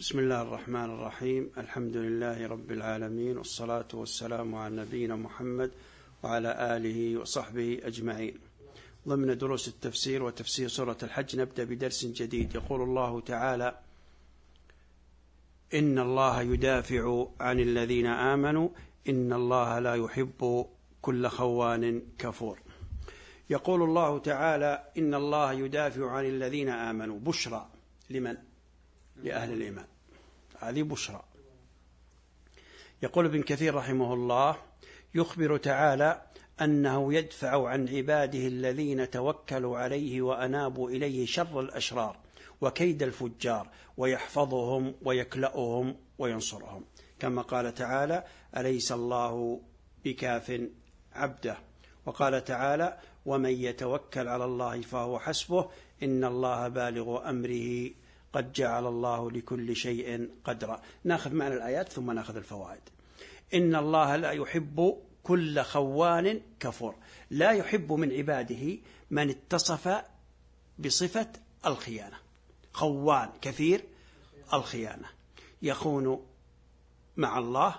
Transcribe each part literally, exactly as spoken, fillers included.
بسم الله الرحمن الرحيم. الحمد لله رب العالمين، والصلاة والسلام على نبينا محمد وعلى آله وصحبه أجمعين. ضمن دروس التفسير وتفسير سورة الحج نبدأ بدرس جديد. يقول الله تعالى: إن الله يدافع عن الذين آمنوا إن الله لا يحب كل خوان كفور. يقول الله تعالى: إن الله يدافع عن الذين آمنوا. بشرى لمن؟ لأهل الإيمان، هذه بشرى. يقول ابن كثير رحمه الله: يخبر تعالى أنه يدفع عن عباده الذين توكلوا عليه وأنابوا إليه شر الأشرار وكيد الفجار، ويحفظهم ويكلأهم وينصرهم، كما قال تعالى: أليس الله بكاف عبده. وقال تعالى: ومن يتوكل على الله فهو حسبه إن الله بالغ أمره قد جعل الله لكل شيء قدرا. ناخذ معنى الآيات ثم ناخذ الفوائد. إن الله لا يحب كل خوان كفور، لا يحب من عباده من اتصف بصفة الخيانة. خوان كثير الخيانة، يخون مع الله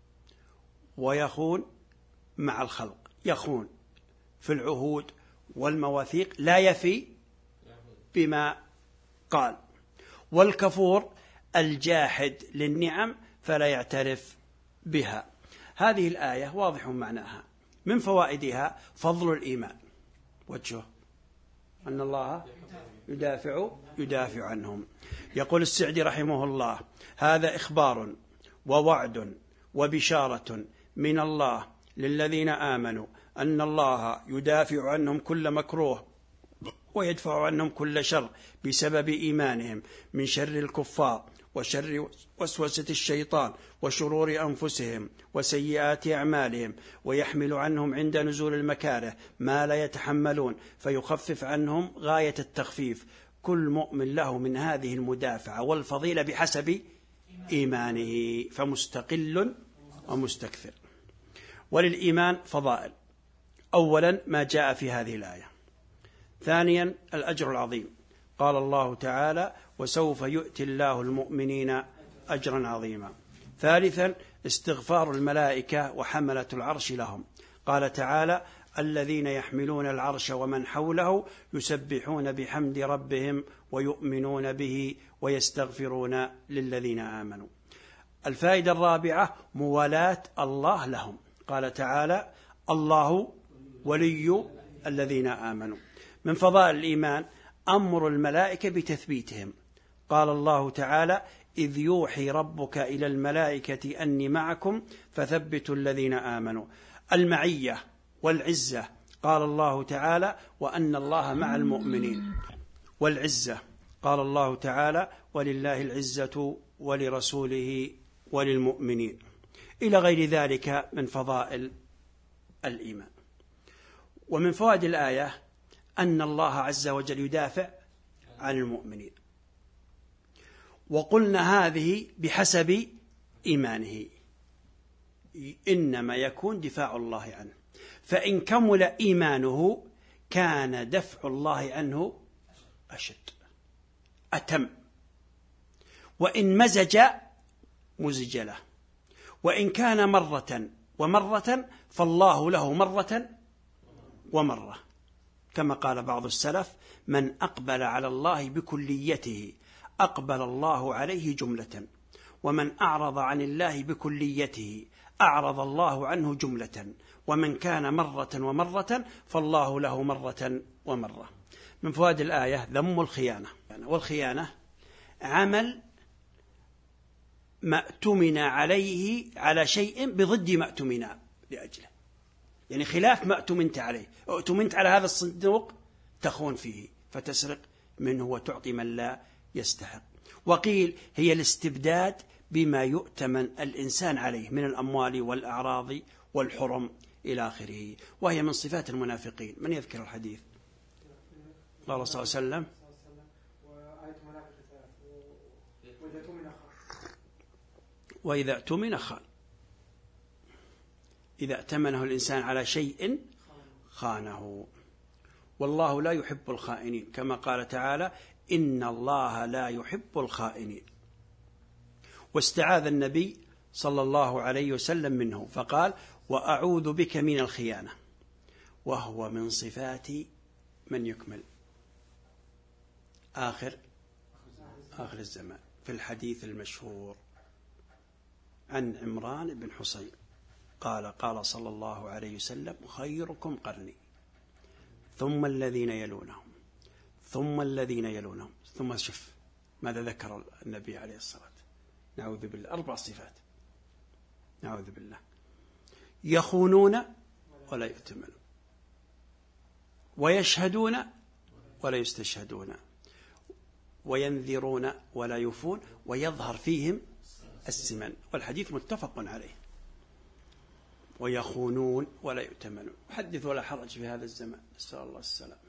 ويخون مع الخلق، يخون في العهود والمواثيق، لا يفي بما قال. والكفور الجاحد للنعم فلا يعترف بها. هذه الآية واضح معناها. من فوائدها فضل الإيمان. وجهه أن الله يدافع يدافع عنهم. يقول السعدي رحمه الله: هذا إخبار ووعد وبشارة من الله للذين آمنوا أن الله يدافع عنهم كل مكروه ويدفع عنهم كل شر بسبب إيمانهم من شر الكفار وشر وسوسة الشيطان وشرور أنفسهم وسيئات أعمالهم، ويحمل عنهم عند نزول المكاره ما لا يتحملون فيخفف عنهم غاية التخفيف. كل مؤمن له من هذه المدافعة والفضيلة بحسب إيمانه، فمستقل ومستكثر. وللإيمان فضائل: أولا ما جاء في هذه الآية. ثانيا الأجر العظيم. قال الله تعالى: وسوف يؤتي الله المؤمنين أجرا عظيما. ثالثا استغفار الملائكة وحملة العرش لهم. قال تعالى: الذين يحملون العرش ومن حوله يسبحون بحمد ربهم ويؤمنون به ويستغفرون للذين آمنوا. الفائدة الرابعة موالاة الله لهم. قال تعالى: الله ولي الذين آمنوا. من فضائل الإيمان أمر الملائكة بتثبيتهم. قال الله تعالى: إذ يوحي ربك إلى الملائكة أني معكم فثبتوا الذين آمنوا. المعية والعزة. قال الله تعالى: وأن الله مع المؤمنين. والعزة قال الله تعالى: ولله العزة ولرسوله وللمؤمنين، إلى غير ذلك من فضائل الإيمان. ومن فوائد الآية أن الله عز وجل يدافع عن المؤمنين، وقلنا هذه بحسب إيمانه، إنما يكون دفاع الله عنه، فإن كمل إيمانه كان دفع الله عنه أشد أتم، وإن مزج مزج له، وإن كان مرة ومرة فالله له مرة ومرة، كما قال بعض السلف: من أقبل على الله بكليته أقبل الله عليه جملة، ومن أعرض عن الله بكليته أعرض الله عنه جملة، ومن كان مرة ومرة فالله له مرة ومرة. من فوائد الآية ذم الخيانة. والخيانة عمل ما اؤتمن عليه على شيء بضد ما اؤتمن لأجله، يعني خلاف ما اؤتمنت عليه. اؤتمنت على هذا الصندوق تخون فيه فتسرق منه وتعطي من لا يستحق. وقيل هي الاستبداد بما يؤتمن الإنسان عليه من الأموال والأعراض والحرم إلى آخره، وهي من صفات المنافقين. من يذكر الحديث؟ قال صلى الله عليه وسلم: وإذا اؤتمن خان. إذا ائتمنه الإنسان على شيء خانه. والله لا يحب الخائنين، كما قال تعالى: إن الله لا يحب الخائنين. واستعاذ النبي صلى الله عليه وسلم منه فقال: وأعوذ بك من الخيانة، وهو من صفات من يكمل آخر آخر الزمان. في الحديث المشهور عن عمران بن حصين قال: قال صلى الله عليه وسلم: خيركم قرني، ثم الذين يلونهم، ثم الذين يلونهم، ثم شف ماذا ذكر النبي عليه الصلاة والسلام. نعوذ بالله، أربع صفات، نعوذ بالله: يخونون ولا يؤتمنون، ويشهدون ولا يستشهدون، وينذرون ولا يوفون، ويظهر فيهم السمن. والحديث متفق عليه. ويخونون ولا يؤتمنون، حدث ولا حرج في هذا الزمان، نسأل الله السلامة.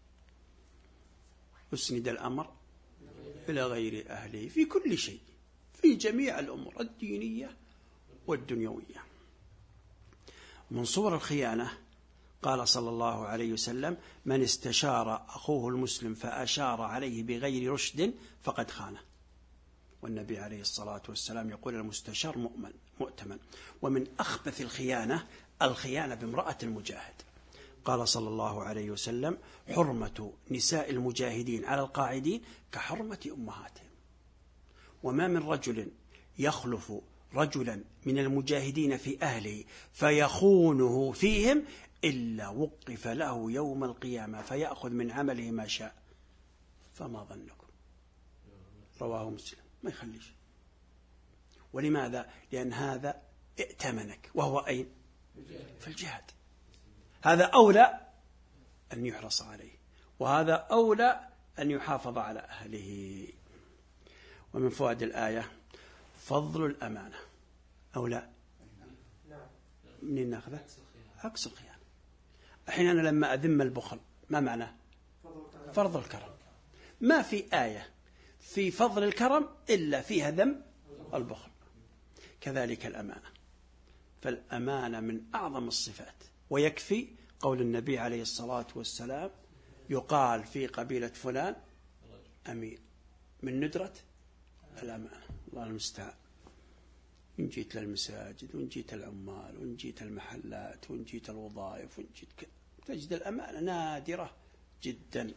أسند الأمر إلى غير أهله في كل شيء، في جميع الأمور الدينية والدنيوية. من صور الخيانة قال صلى الله عليه وسلم: من استشار أخوه المسلم فأشار عليه بغير رشد فقد خانه. والنبي عليه الصلاة والسلام يقول: المستشار مؤمن مؤتمن. ومن أخبث الخيانة الخيانة بامرأة المجاهد. قال صلى الله عليه وسلم: حرمة نساء المجاهدين على القاعدين كحرمة أمهاتهم. وما من رجل يخلف رجلا من المجاهدين في أهله فيخونه فيهم إلا وقف له يوم القيامة فيأخذ من عمله ما شاء. فما ظنكم؟ رواه مسلم. ما يخليش. ولماذا؟ لأن هذا ائتمنك، وهو أين؟ في الجهاد. هذا أولى أن يحرص عليه، وهذا أولى أن يحافظ على أهله. ومن فوائد الآية فضل الأمانة. أولى منين ناخذه؟ عكس الخيانة. الحين أنا لما أذم البخل ما معناه؟ فرض الكرم. ما في آية في فضل الكرم إلا فيها ذم البخل. كذلك الأمانة، فالأمانة من أعظم الصفات. ويكفي قول النبي عليه الصلاة والسلام: يقال في قبيلة فلان أمين، من ندرة الأمانة. الله المستعان. إن جيت للمساجد، وإن جيت العمال، وإن جيت المحلات، وإن جيت الوظائف، وإن جيت كذا، تجد الأمانة نادرة جدا.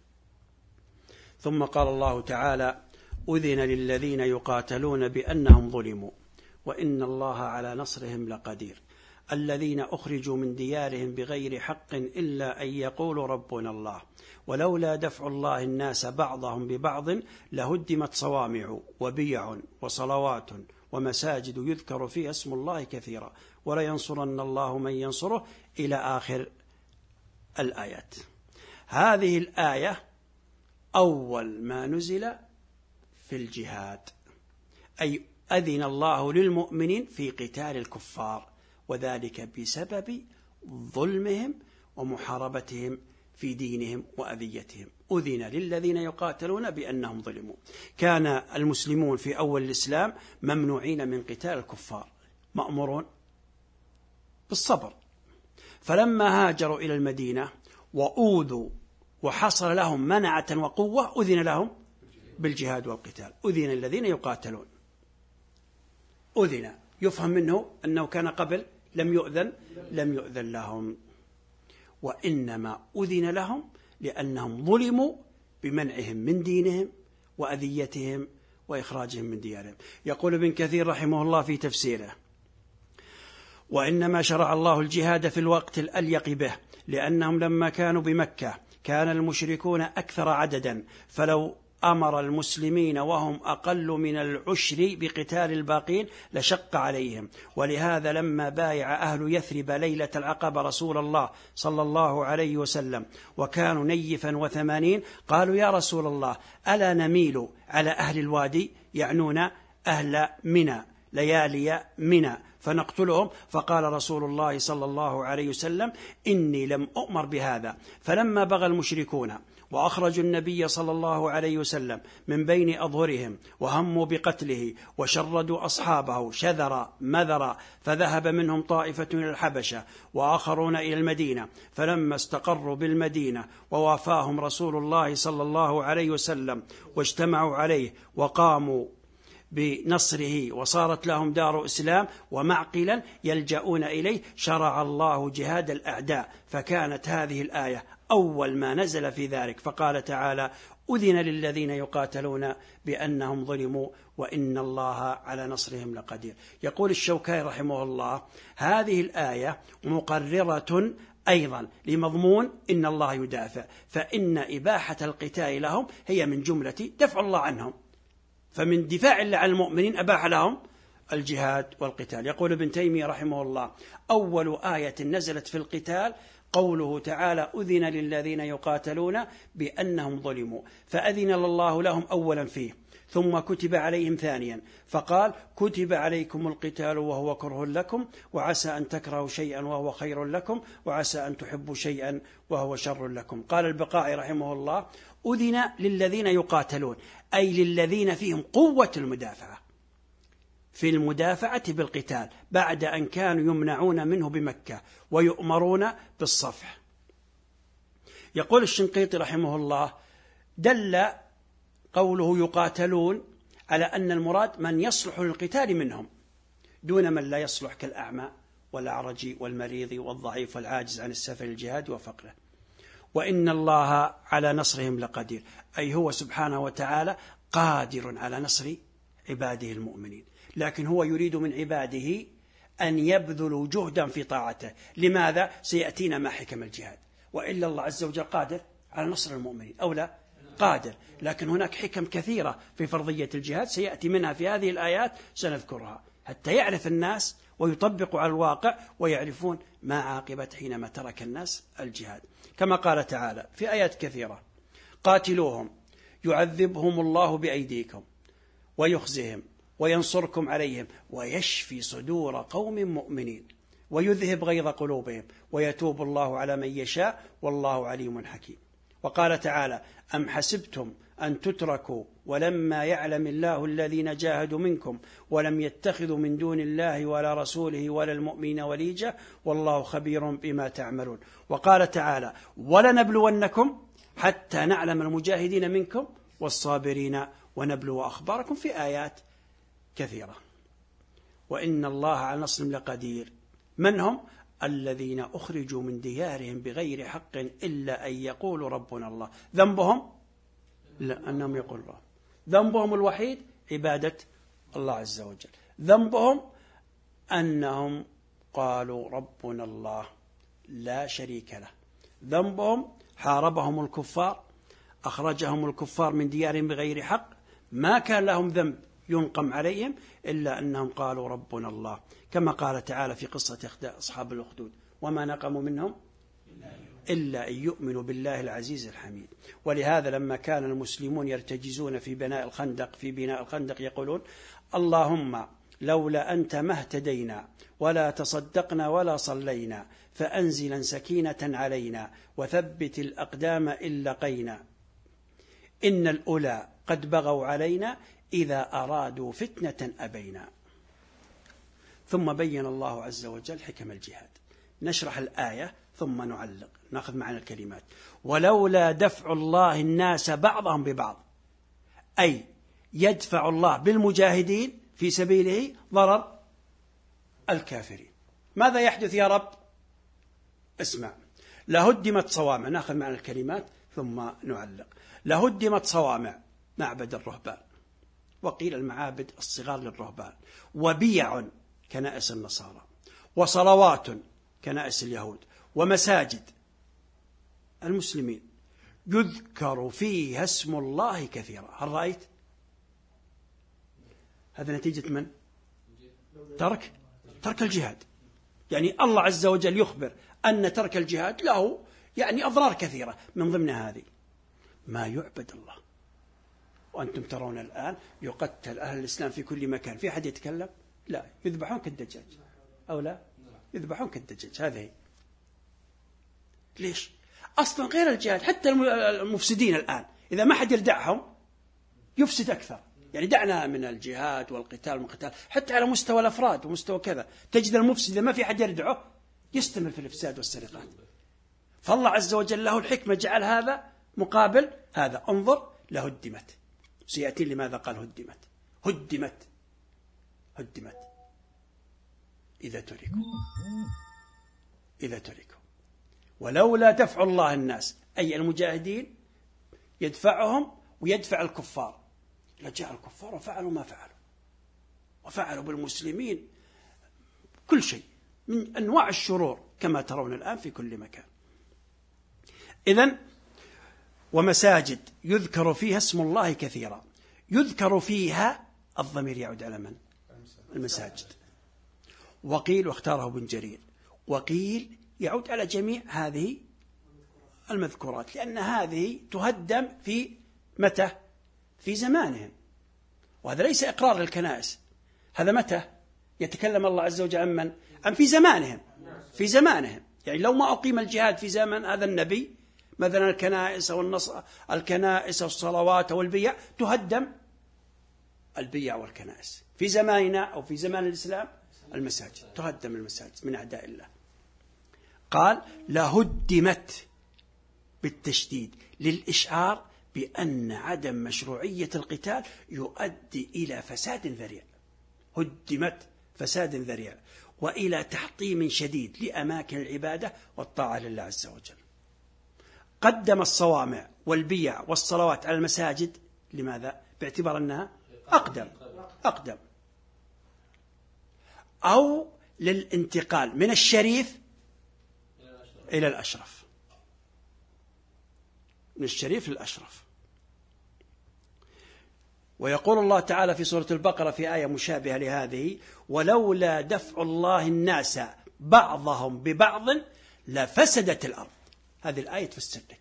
ثم قال الله تعالى: أذن للذين يقاتلون بأنهم ظلموا وإن الله على نصرهم لقدير. الذين أخرجوا من ديارهم بغير حق إلا أن يقولوا ربنا الله ولولا دفع الله الناس بعضهم ببعض لهدمت صوامع وبيع وصلوات ومساجد يذكر فيها اسم الله كثيرا ولينصرن الله من ينصره إلى آخر الآيات. هذه الآية أول ما نزل في الجهاد، أي أذن الله للمؤمنين في قتال الكفار، وذلك بسبب ظلمهم ومحاربتهم في دينهم وأذيتهم. أذن للذين يقاتلون بأنهم ظلموا. كان المسلمون في أول الإسلام ممنوعين من قتال الكفار، مأمورون بالصبر. فلما هاجروا إلى المدينة وأوذوا وحصل لهم منعة وقوة أذن لهم بالجهاد والقتال. أذن الذين يقاتلون، أذن يفهم منه أنه كان قبل لم يؤذن لم يؤذن لهم، وإنما أذن لهم لأنهم ظلموا بمنعهم من دينهم وأذيتهم وإخراجهم من ديارهم. يقول ابن كثير رحمه الله في تفسيره: وإنما شرع الله الجهاد في الوقت الأليق به لأنهم لما كانوا بمكة كان المشركون أكثر عددا، فلو أمر المسلمين وهم أقل من العشر بقتال الباقين لشق عليهم. ولهذا لما بايع أهل يثرب ليلة العقبة رسول الله صلى الله عليه وسلم وكانوا نيفا وثمانين قالوا: يا رسول الله ألا نميل على أهل الوادي، يعنون أهل منى، ليالي منى، فنقتلهم؟ فقال رسول الله صلى الله عليه وسلم: إني لم أؤمر بهذا. فلما بغى المشركون وأخرجوا النبي صلى الله عليه وسلم من بين أظهرهم وهموا بقتله وشردوا أصحابه شذرا مذرا، فذهب منهم طائفة إلى الحبشة وآخرون إلى المدينة. فلما استقروا بالمدينة ووافاهم رسول الله صلى الله عليه وسلم واجتمعوا عليه وقاموا بنصره وصارت لهم دار إسلام ومعقلا يلجؤون إليه، شرع الله جهاد الأعداء، فكانت هذه الآية أول ما نزل في ذلك. فقال تعالى: أذن للذين يقاتلون بأنهم ظلموا وإن الله على نصرهم لقدير. يقول الشوكاني رحمه الله: هذه الآية مقررة أيضا لمضمون إن الله يدافع، فإن إباحة القتال لهم هي من جملة دفع الله عنهم، فمن دفاع الله عن المؤمنين أباح لهم الجهاد والقتال. يقول ابن تيمية رحمه الله: أول آية نزلت في القتال قوله تعالى: أذن للذين يقاتلون بأنهم ظلموا، فأذن الله لهم أولا فيه، ثم كتب عليهم ثانيا، فقال: كتب عليكم القتال وهو كره لكم، وعسى أن تكرهوا شيئا وهو خير لكم، وعسى أن تحبوا شيئا وهو شر لكم. قال البقاعي رحمه الله: أذن للذين يقاتلون، أي للذين فيهم قوة المدافعة، في المدافعة بالقتال بعد أن كانوا يمنعون منه بمكة ويؤمرون بالصفح. يقول الشنقيطي رحمه الله: دل قوله يقاتلون على أن المراد من يصلح للقتال منهم دون من لا يصلح، كالأعمى والأعرج والمريض والضعيف والعاجز عن السفر الجهاد وفقره. وإن الله على نصرهم لقدير، أي هو سبحانه وتعالى قادر على نصر عباده المؤمنين، لكن هو يريد من عباده أن يبذلوا جهدا في طاعته. لماذا؟ سيأتينا ما حكم الجهاد، وإلا الله عز وجل قادر على نصر المؤمنين أو لا؟ قادر، لكن هناك حكم كثيرة في فرضية الجهاد سيأتي منها في هذه الآيات سنذكرها، حتى يعرف الناس ويطبقوا على الواقع ويعرفون ما عاقبة حينما ترك الناس الجهاد. كما قال تعالى في آيات كثيرة: قاتلوهم يعذبهم الله بأيديكم ويخزهم وينصركم عليهم ويشفي صدور قوم مؤمنين ويذهب غيظ قلوبهم ويتوب الله على من يشاء والله عليم حكيم. وقال تعالى: أم حسبتم أن تتركوا ولما يعلم الله الذين جاهدوا منكم ولم يتخذوا من دون الله ولا رسوله ولا المؤمنين وليجة والله خبير بما تعملون. وقال تعالى: ولنبلونكم حتى نعلم المجاهدين منكم والصابرين ونبلو أخباركم، في آيات كثيرة. وإن الله على نصرهم لقدير. من هم؟ الذين أخرجوا من ديارهم بغير حق إلا أن يقولوا ربنا الله. ذنبهم؟ لا، أنهم يقولوا الله. ذنبهم الوحيد عبادة الله عز وجل. ذنبهم أنهم قالوا ربنا الله لا شريك له. ذنبهم حاربهم الكفار، أخرجهم الكفار من ديارهم بغير حق، ما كان لهم ذنب ينقم عليهم إلا أنهم قالوا ربنا الله، كما قال تعالى في قصة أصحاب الأخدود: وما نقموا منهم إلا أن يؤمنوا بالله العزيز الحميد. ولهذا لما كان المسلمون يرتجزون في بناء الخندق في بناء الخندق يقولون: اللهم لولا أنت ما اهتدينا ولا تصدقنا ولا صلينا، فأنزلا سكينة علينا وثبت الأقدام إن لقينا، إن الأولى قد بغوا علينا إذا أرادوا فتنة أبينا. ثم بين الله عز وجل حكم الجهاد. نشرح الآية ثم نعلق، نأخذ معنا الكلمات. ولولا دفع الله الناس بعضهم ببعض، أي يدفع الله بالمجاهدين في سبيله ضرر الكافرين. ماذا يحدث يا رب؟ اسمع: لهدمت صوامع، نأخذ معنا الكلمات ثم نعلق. لهدمت صوامع، معبد الرهبان، وقيل المعابد الصغار للرهبان، وبيع كنائس النصارى، وصلوات كنائس اليهود، ومساجد المسلمين يذكر فيها اسم الله كثيرا. هل رأيت؟ هذا نتيجة من؟ ترك ترك الجهاد. يعني الله عز وجل يخبر أن ترك الجهاد له يعني أضرار كثيرة، من ضمن هذه ما يعبد الله. وأنتم ترون الآن يقتل أهل الإسلام في كل مكان، في أحد يتكلم؟ لا، يذبحون كالدجاج أو لا؟ يذبحون كالدجاج. هذه ليش؟ أصلا غير الجهاد، حتى المفسدين الآن إذا ما حد يردعهم يفسد أكثر. يعني دعنا من الجهاد والقتال والقتال، حتى على مستوى الأفراد ومستوى كذا، تجد المفسد إذا ما في حد يردعه يستمر في الإفساد والسرقات. فالله عز وجل له الحكمة جعل هذا مقابل هذا. انظر: لهدمت، سيأتي لماذا قال هدمت. هدمت هدمت إذا تركوا إذا تركوا ولولا دفع الله الناس أي المجاهدين يدفعهم ويدفع الكفار، لجاء الكفار وفعلوا ما فعلوا وفعلوا بالمسلمين كل شيء من أنواع الشرور كما ترون الآن في كل مكان. إذن ومساجد يذكر فيها اسم الله كثيرا، يذكر فيها الضمير يعود على من؟ المساجد. وقيل واختاره ابن جرير وقيل يعود على جميع هذه المذكورات، لأن هذه تهدم في متى؟ في زمانهم، وهذا ليس إقرار للكنائس، هذا متى يتكلم الله عز وجل عن من؟ أم في زمانهم في زمانهم يعني لو ما أقيم الجهاد في زمن هذا النبي مثلا الكنائس أو النص الكنائس والصلوات والبيع تهدم البيع والكنائس. في زماننا أو في زمان الإسلام المساجد تهدم المساجد من أعداء الله. قال لهدمت بالتشديد للإشعار بأن عدم مشروعية القتال يؤدي إلى فساد ذريع، هدمت فساد ذريع وإلى تحطيم شديد لأماكن العبادة والطاعة لله عز وجل. قدم الصوامع والبيع والصلوات على المساجد لماذا؟ باعتبار أنها أقدم أقدم أو للانتقال من الشريف إلى الأشرف، من الشريف للأشرف. ويقول الله تعالى في سورة البقرة في آية مشابهة لهذه ولولا دفع الله الناس بعضهم ببعض لفسدت الأرض. هذه الآية تفسر لك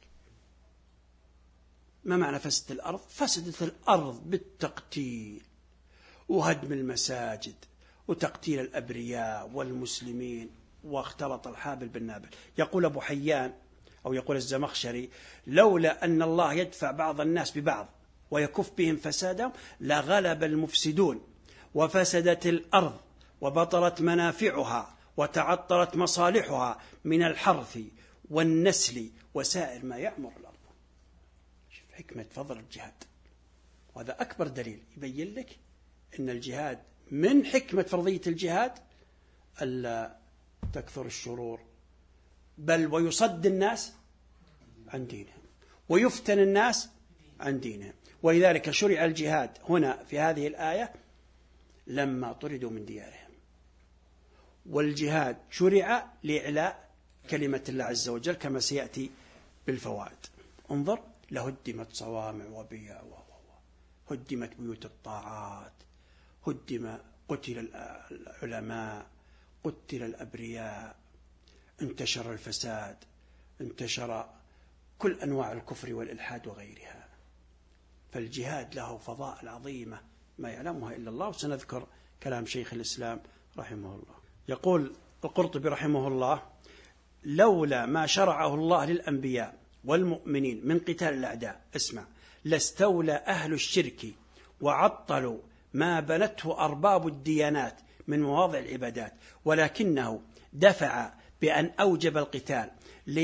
ما معنى فسدت الأرض؟ فسدت الأرض بالتقتيل وهدم المساجد وتقتيل الأبرياء والمسلمين واختلط الحابل بالنابل. يقول أبو حيان أو يقول الزمخشري لولا أن الله يدفع بعض الناس ببعض ويكف بهم فسادهم لغلب المفسدون وفسدت الأرض وبطلت منافعها وتعطلت مصالحها من الحرث والنسل وسائر ما يعمر الأرض. شوف حكمة فضل الجهاد، وهذا أكبر دليل يبين لك أن الجهاد من حكمة فرضية الجهاد ألا تكثر الشرور بل ويصد الناس عن دينهم ويفتن الناس عن دينهم. ولذلك شرع الجهاد هنا في هذه الآية لما طردوا من ديارهم، والجهاد شرع لإعلاء كلمة الله عز وجل كما سيأتي بالفوائد. انظر لهدمت صوامع وبيع هدمت بيوت الطاعات، هدم قتل العلماء، قتل الأبرياء، انتشر الفساد، انتشر كل أنواع الكفر والإلحاد وغيرها. فالجهاد له فضائل عظيمة ما يعلمها إلا الله، وسنذكر كلام شيخ الإسلام رحمه الله. يقول القرطبي رحمه الله لولا ما شرعه الله للأنبياء والمؤمنين من قتال الأعداء اسمع لاستولى أهل الشرك وعطلوا ما بنته أرباب الديانات من مواضع العبادات، ولكنه دفع بأن أوجب القتال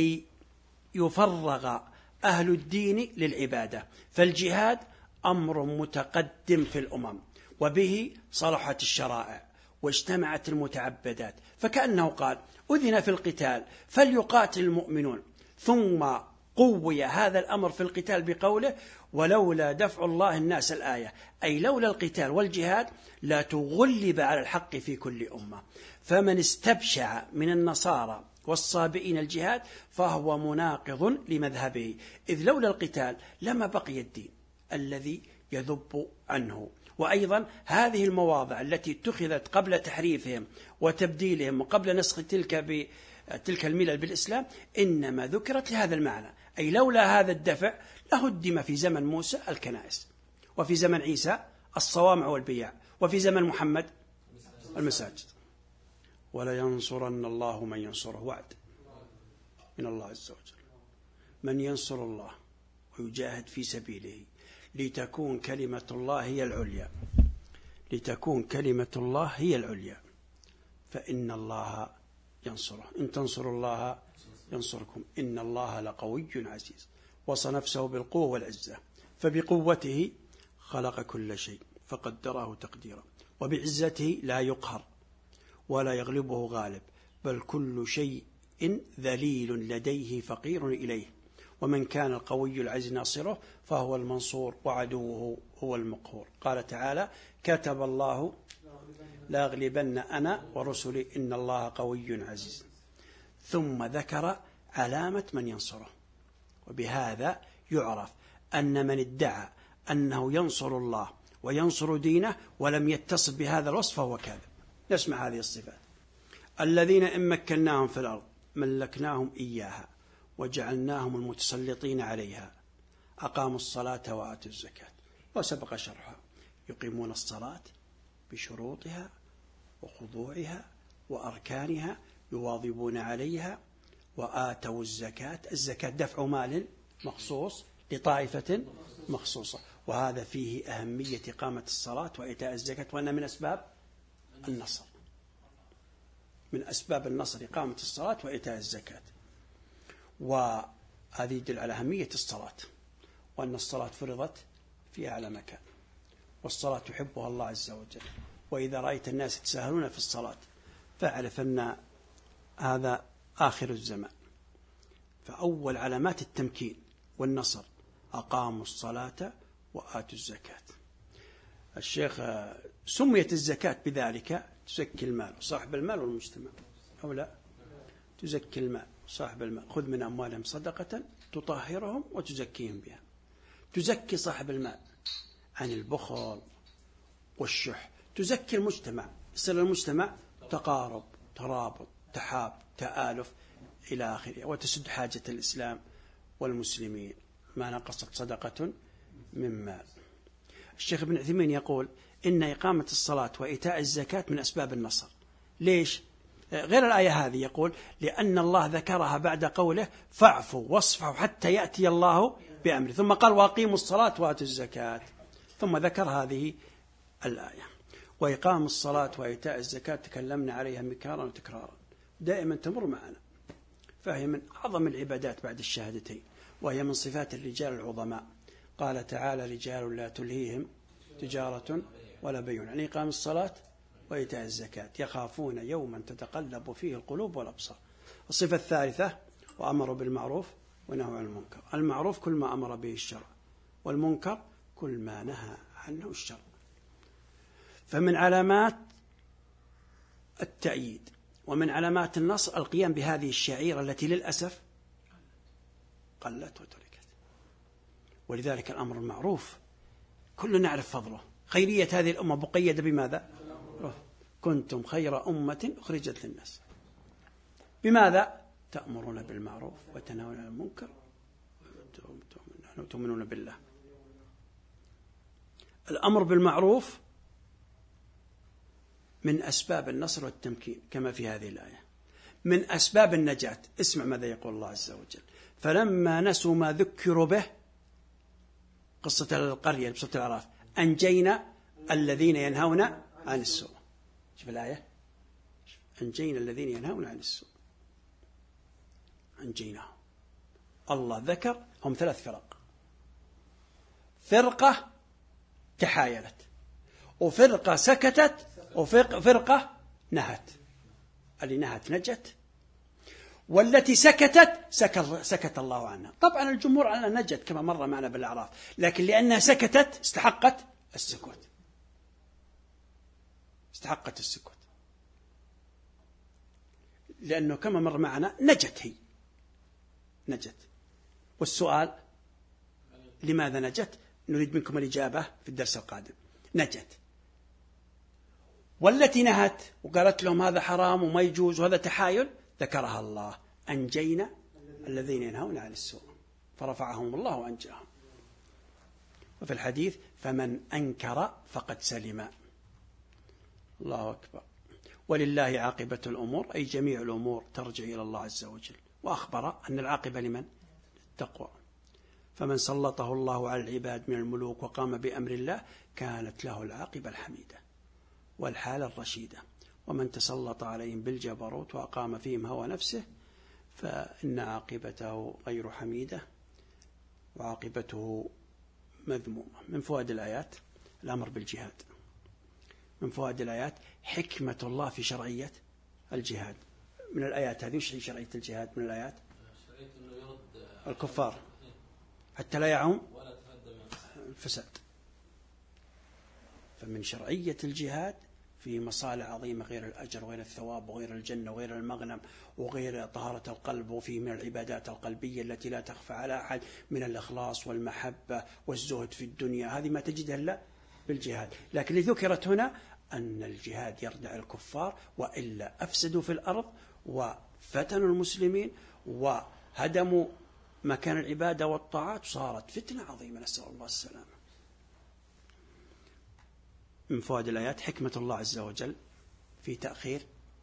ليفرغ أهل الدين للعبادة. فالجهاد أمر متقدم في الأمم وبه صلحت الشرائع واجتمعت المتعبدات، فكأنه قال أذن في القتال فليقاتل المؤمنون، ثم قوي هذا الأمر في القتال بقوله ولولا دفع الله الناس الآية، أي لولا القتال والجهاد لا تغلب على الحق في كل أمة. فمن استبشع من النصارى والصابئين الجهاد فهو مناقض لمذهبه، إذ لولا القتال لما بقي الدين الذي يذب عنه. وأيضا هذه المواضع التي اتخذت قبل تحريفهم وتبديلهم وقبل نسخ تلك بتلك الملل بالإسلام إنما ذكرت لهذا المعنى، أي لولا هذا الدفع لهدم في زمن موسى الكنائس، وفي زمن عيسى الصوامع والبيع، وفي زمن محمد المساجد. ولا ينصرن الله من ينصره، وعد من الله عز وجل. من ينصر الله ويجاهد في سبيله لتكون كلمة الله هي العليا، لتكون كلمة الله هي العليا فإن الله ينصره. إن تنصروا الله ينصركم إن الله لقوي عزيز، وصى نفسه بالقوة والعزة، فبقوته خلق كل شيء فقدره تقديرا. وبعزته لا يقهر ولا يغلبه غالب، بل كل شيء ذليل لديه فقير إليه. ومن كان القوي العزيز ناصره فهو المنصور وعدوه هو المقهور. قال تعالى: كتب الله لاغلبن أنا ورسلي إن الله قوي عزيز. ثم ذكر علامة من ينصره، وبهذا يعرف أن من ادعى أنه ينصر الله وينصر دينه ولم يتصف بهذا الوصف فهو كاذب. نسمع هذه الصفات: الذين إن مكناهم في الأرض ملكناهم إياها وجعلناهم المتسلطين عليها، أقاموا الصلاة وآتوا الزكاة. وسبق شرحها: يقيمون الصلاة بشروطها وخضوعها وأركانها، يواظبون عليها، وآتوا الزكاة. الزكاة دفع مال مخصوص لطائفة مخصوصة، وهذا فيه أهمية إقامة الصلاة وإيتاء الزكاة، وأن من أسباب النصر، من أسباب النصر إقامة الصلاة وإيتاء الزكاة. وهذه يدل على أهمية الصلاة، وأن الصلاة فرضت في أعلى مكان، والصلاة يحبها الله عز وجل. وإذا رأيت الناس يتساهلون في الصلاة فاعرف أن هذا آخر الزمان. فأول علامات التمكين والنصر: أقاموا الصلاة وآتوا الزكاة. الشيخ سميت الزكاة بذلك: تزكي المال وصاحب المال والمجتمع، أو لا؟ تزكي المال وصاحب المال، خذ من أموالهم صدقة تطهرهم وتزكيهم بها. تزكي صاحب المال عن البخل والشح، تزكي المجتمع، يصير المجتمع تقارب، ترابط، تحاب، تآلف إلى آخره، وتسد حاجة الإسلام والمسلمين. ما نقصت صدقة من مال. الشيخ ابن عثيمين يقول إن إقامة الصلاة وإيتاء الزكاة من أسباب النصر. ليش؟ غير الآية هذه، يقول: لأن الله ذكرها بعد قوله: فاعفوا واصفحوا حتى يأتي الله بأمره، ثم قال: وأقيموا الصلاة وآتوا الزكاة، ثم ذكر هذه الآية. وإقام الصلاة وإيتاء الزكاة تكلمنا عليها مكرارا وتكرارا، دائما تمر معنا، فهي من أعظم العبادات بعد الشهادتين، وهي من صفات الرجال العظماء. قال تعالى: رجال لا تلهيهم تجارة ولا بيع عن إقام الصلاة وإيتاء الزكاة يخافون يوما تتقلب فيه القلوب والأبصار. الصفة الثالثة: وأمروا بالمعروف ونهوا عن المنكر. المعروف كل ما أمر به الشرع، والمنكر كل ما نهى عنه الشرع. فمن علامات التأييد ومن علامات النصر القيام بهذه الشعيرة التي للأسف قلت وتركت. ولذلك الأمر المعروف كلنا نعرف فضله. خيرية هذه الأمة مقيدة بماذا؟ كنتم خير أمة أخرجت للناس. بماذا؟ تأمرون بالمعروف وتنهون عن المنكر وتؤمنون بالله. الأمر بالمعروف من أسباب النصر والتمكين كما في هذه الآية. من أسباب النجاة، اسمع ماذا يقول الله عز وجل: فلما نسوا ما ذكروا به، قصة القرية بصوت الأعراف، أنجينا الذين ينهون عن السوء. شوف الآية: أنجينا الذين ينهون عن السوء، أنجيناهم. الله ذكر هم ثلاث فرق: فرقة تحايلت، وفرقة سكتت، وفرقة نهت. اللي نهت نجت، والتي سكتت سكت الله عنها. طبعا الجمهور على نجت كما مر معنا بالأعراف، لكن لأنها سكتت استحقت السكوت، استحقت السكوت، لأنه كما مر معنا نجت، هي نجت. والسؤال: لماذا نجت؟ نريد منكم الإجابة في الدرس القادم. نجت. والتي نهت وقالت لهم هذا حرام وما يجوز وهذا تحايل، ذكرها الله: أنجينا الذين ينهون عن السوء فرفعهم الله وأنجاهم. وفي الحديث: فمن أنكر فقد سلم. الله أكبر. ولله عاقبة الأمور، أي جميع الأمور ترجع إلى الله عز وجل. وأخبر أن العاقبة لمن؟ التقوى. فمن سلطه الله على العباد من الملوك وقام بأمر الله كانت له العاقبة الحميدة والحالة الرشيدة. ومن تسلط عليهم بالجبروت وأقام فيهم هوى نفسه فإن عاقبته غير حميدة وعاقبته مذمومة. من فوائد الآيات: الأمر بالجهاد. من فوائد الآيات حكمة الله في شرعية الجهاد. من الآيات هذه وش هي شرعية الجهاد من الآيات؟ الكفار حتى لا يعم الفساد. فمن شرعية الجهاد في مصالح عظيمة غير الأجر وغير الثواب وغير الجنة وغير المغنم وغير طهارة القلب، وفيه من العبادات القلبية التي لا تخفى على أحد من الإخلاص والمحبة والزهد في الدنيا، هذه ما تجدها إلا بالجهاد. لكن اللي ذكرت هنا أن الجهاد يردع الكفار، وإلا أفسدوا في الأرض وفتنوا المسلمين وهدموا مكان العبادة والطاعات، صارت فتنة عظيمة، نسأل الله السلامة. من فوائد الآيات حكمة الله عز وجل في تأخير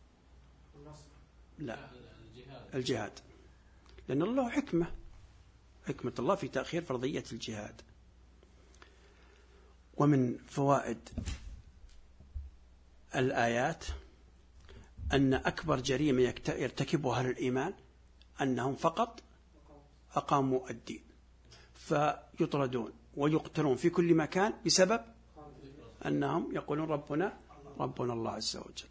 لا الجهاد، لأن الله حكمة حكمة الله في تأخير فرضية الجهاد. ومن فوائد الآيات أن أكبر جريمة يرتكبها أهل الإيمان أنهم فقط أقاموا الدين، فيطردون ويقتلون في كل مكان بسبب أنهم يقولون ربنا ربنا الله عز وجل.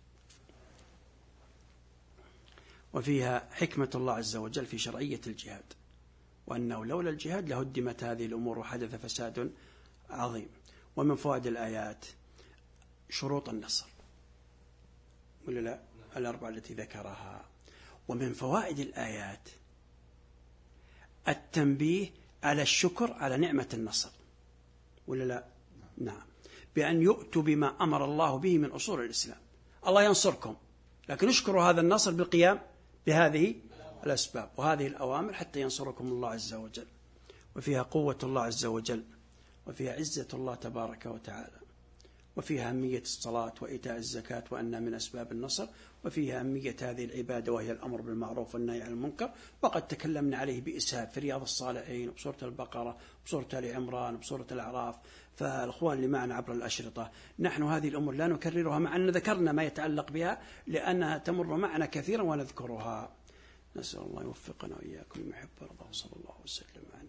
وفيها حكمة الله عز وجل في شرعية الجهاد، وأنه لولا الجهاد لهدمت هذه الأمور وحدث فساد عظيم. ومن فوائد الآيات شروط النصر ولا لا الأربعة التي ذكرها. ومن فوائد الآيات التنبيه على الشكر على نعمة النصر ولا لا؟ نعم، بأن يؤتوا بما أمر الله به من أصول الإسلام. الله ينصركم، لكن اشكروا هذا النصر بالقيام بهذه الأسباب وهذه الأوامر حتى ينصركم الله عز وجل. وفيها قوة الله عز وجل، وفيها عزة الله تبارك وتعالى، وفيها أهمية الصلاة وإيتاء الزكاة وأنها من أسباب النصر، وفيها أهمية هذه العبادة وهي الأمر بالمعروف والنهي عن المنكر، وقد تكلمنا عليه بإسهاب في رياض الصالحين وبسورة البقرة وبسورة آل عمران وبسورة الأعراف. فالأخوان اللي معنا عبر الأشرطة، نحن هذه الأمور لا نكررها مع أن ذكرنا ما يتعلق بها لأنها تمر معنا كثيرا ونذكرها. نسأل الله يوفقنا وإياكم لما يحب ويرضى، وصلى الله وسلم على